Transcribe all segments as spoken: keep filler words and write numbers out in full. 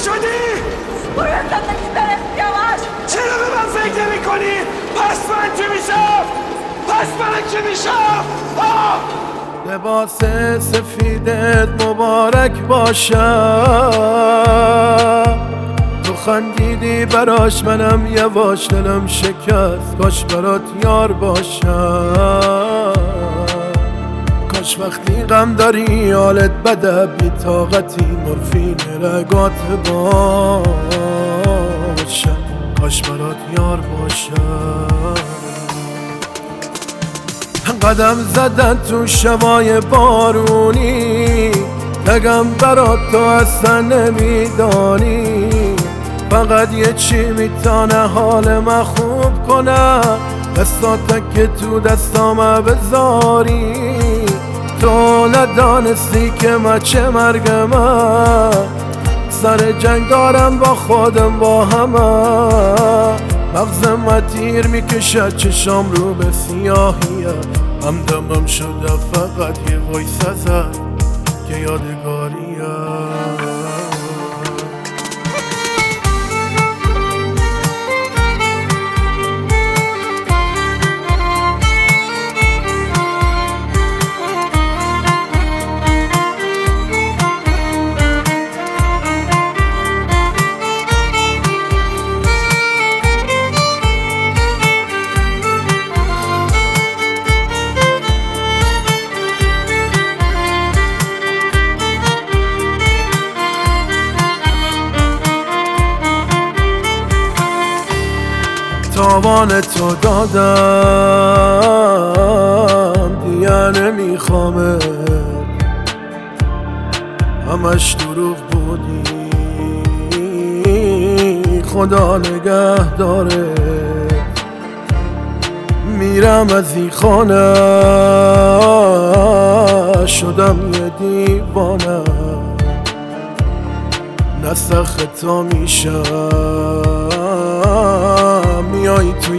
نشدی؟ باید زندگی بره سیاوش. چرا به من فکر نمی کنی؟ پس من چی میشم؟ پس من چی میشم؟ لباس سفیدت مبارک باشه، تو خندیدی براش منم یواش دلم شکست، کاش برات یار باشم. کاش وقتی غم داری حالت بده بی طاقتی مورفین رگات باشم، کاش برات یار باشم. قدم زدن تو شبای بارونی، نگم برات تو اصلا نمیدانی، فقط یه چی میتونه حال من خوب کنه، دستاته که تو دستامه بذاری. تو ندانستی که من چه مرگمه، سر جنگ دارم با خودم با همه، مغزم من تیر میکشد چشام رو به سیاهیه، همدمم شده فقط یه وایس ازت که یادگاریه. تاوان تو دادم دیگه نمیخوامت، همش دروغ بودی خدا نگه داره. میرم از این خانه شدم یه دیوانه، نسخ تا میشم میای توی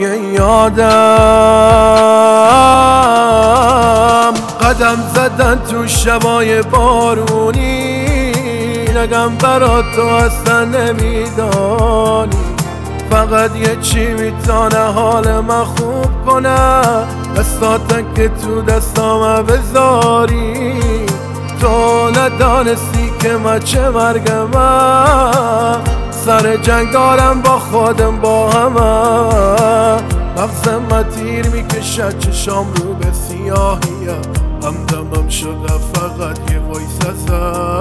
یادم. قدم زدن تو شبای بارونی، نگم برات تو اصلا نمیدانی، فقط یه چی میتونه حال من خوب کنه، دستاتن که تو دستامه بذاری. تو ندانستی که من چه مرگمه، سر جنگ دارم با خودم با همه، مغزم من تیر میکشد چشام رو به سیاهیه، همدمم شده فقط یه وایس ازت